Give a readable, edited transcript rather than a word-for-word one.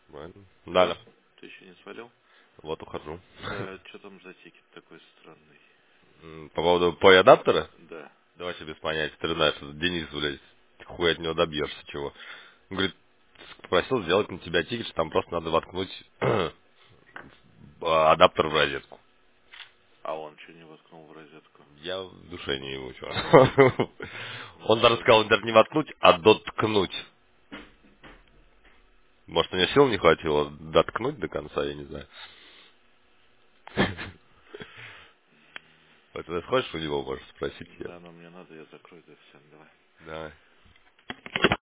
Правильно. Да, Алло, да. ты еще не свалил? Вот ухожу. Что там за тикет такой странный? По поводу пой-адаптера? Да. Да вообще без понятия. Ты же знаешь, этот Денис, блядь, хуй от него добьешься чего. Он говорит, попросил сделать на тебя тикет, что там просто надо воткнуть адаптер в розетку. А он что не воткнул в розетку? Я в душе не ему, чё. Ну Он даже что, сказал, даже не воткнуть, а доткнуть. Может, у него сил не хватило доткнуть до конца, я не знаю. Поэтому если хочешь у него, можешь спросить я. да, но мне надо, я закрою, да, всем, давай. Да.